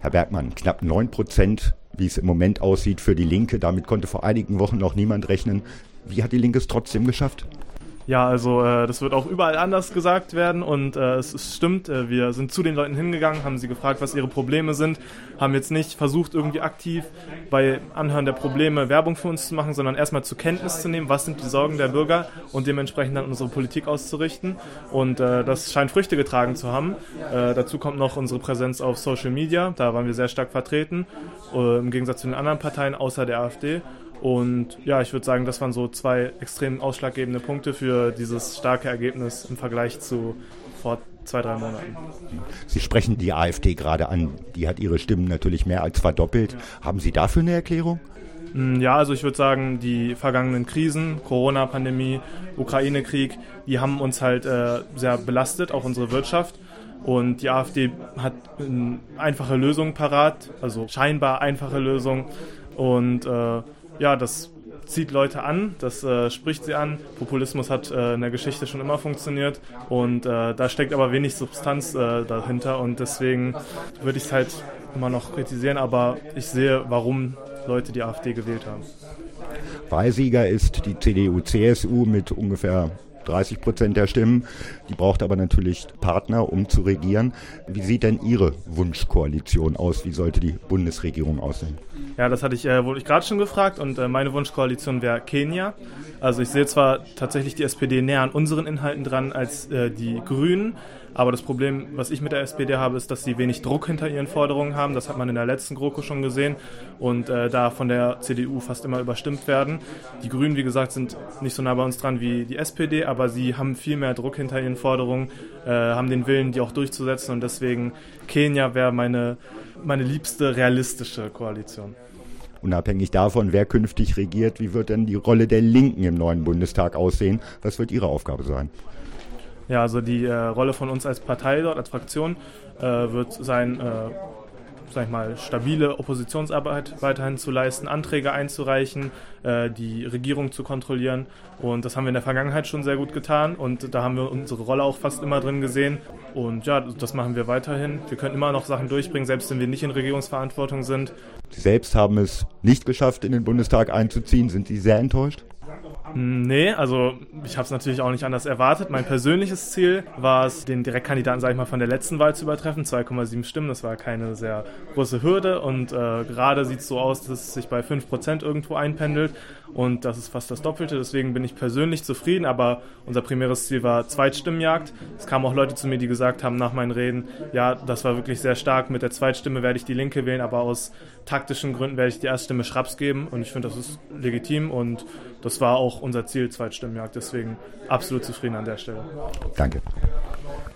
Herr Bergmann, knapp 9%, wie es im Moment aussieht für die Linke. Damit konnte vor einigen Wochen noch niemand rechnen. Wie hat die Linke es trotzdem geschafft? Ja, also das wird auch überall anders gesagt werden und es stimmt, wir sind zu den Leuten hingegangen, haben sie gefragt, was ihre Probleme sind, haben jetzt nicht versucht, irgendwie aktiv bei Anhören der Probleme Werbung für uns zu machen, sondern erstmal zur Kenntnis zu nehmen, was sind die Sorgen der Bürger und dementsprechend dann unsere Politik auszurichten und das scheint Früchte getragen zu haben. Dazu kommt noch unsere Präsenz auf Social Media, da waren wir sehr stark vertreten, im Gegensatz zu den anderen Parteien außer der AfD. Und ja, ich würde sagen, das waren so 2 extrem ausschlaggebende Punkte für dieses starke Ergebnis im Vergleich zu vor 2-3 Monaten. Sie sprechen die AfD gerade an. Die hat ihre Stimmen natürlich mehr als verdoppelt. Haben Sie dafür eine Erklärung? Ja, also ich würde sagen, die vergangenen Krisen, Corona-Pandemie, Ukraine-Krieg, die haben uns halt sehr belastet, auch unsere Wirtschaft. Und die AfD hat einfache Lösungen parat, also scheinbar einfache Lösungen. Und ja, das zieht Leute an, das spricht sie an. Populismus hat in der Geschichte schon immer funktioniert und da steckt aber wenig Substanz dahinter und deswegen würde ich es halt immer noch kritisieren, aber ich sehe, warum Leute die AfD gewählt haben. Wahlsieger ist die CDU-CSU mit ungefähr 30% der Stimmen. Die braucht aber natürlich Partner, um zu regieren. Wie sieht denn Ihre Wunschkoalition aus? Wie sollte die Bundesregierung aussehen? Ja, das hatte ich wohl gerade schon gefragt und meine Wunschkoalition wäre Kenia. Also ich sehe zwar tatsächlich die SPD näher an unseren Inhalten dran als die Grünen, aber das Problem, was ich mit der SPD habe, ist, dass sie wenig Druck hinter ihren Forderungen haben. Das hat man in der letzten GroKo schon gesehen und da von der CDU fast immer überstimmt werden. Die Grünen, wie gesagt, sind nicht so nah bei uns dran wie die SPD, aber sie haben viel mehr Druck hinter ihren Forderungen, haben den Willen, die auch durchzusetzen und deswegen Kenia wäre meine liebste realistische Koalition. Unabhängig davon, wer künftig regiert, wie wird denn die Rolle der Linken im neuen Bundestag aussehen? Was wird Ihre Aufgabe sein? Ja, also die Rolle von uns als Partei dort, als Fraktion, wird sein, sag ich mal, stabile Oppositionsarbeit weiterhin zu leisten, Anträge einzureichen, die Regierung zu kontrollieren. Und das haben wir in der Vergangenheit schon sehr gut getan und da haben wir unsere Rolle auch fast immer drin gesehen. Und ja, das machen wir weiterhin. Wir können immer noch Sachen durchbringen, selbst wenn wir nicht in Regierungsverantwortung sind. Sie selbst haben es nicht geschafft, in den Bundestag einzuziehen. Sind Sie sehr enttäuscht? Nee, also ich habe es natürlich auch nicht anders erwartet. Mein persönliches Ziel war es, den Direktkandidaten, sage ich mal, von der letzten Wahl zu übertreffen. 2,7 Stimmen, das war keine sehr große Hürde und gerade sieht es so aus, dass es sich bei 5% irgendwo einpendelt und das ist fast das Doppelte. Deswegen bin ich persönlich zufrieden, aber unser primäres Ziel war Zweitstimmenjagd. Es kamen auch Leute zu mir, die gesagt haben nach meinen Reden, ja, das war wirklich sehr stark. Mit der Zweitstimme werde ich die Linke wählen, aber aus taktischen Gründen werde ich die Erststimme Schraps geben und ich finde, das ist legitim und das war auch unser Ziel, Zweitstimmenjagd. Deswegen absolut zufrieden an der Stelle. Danke.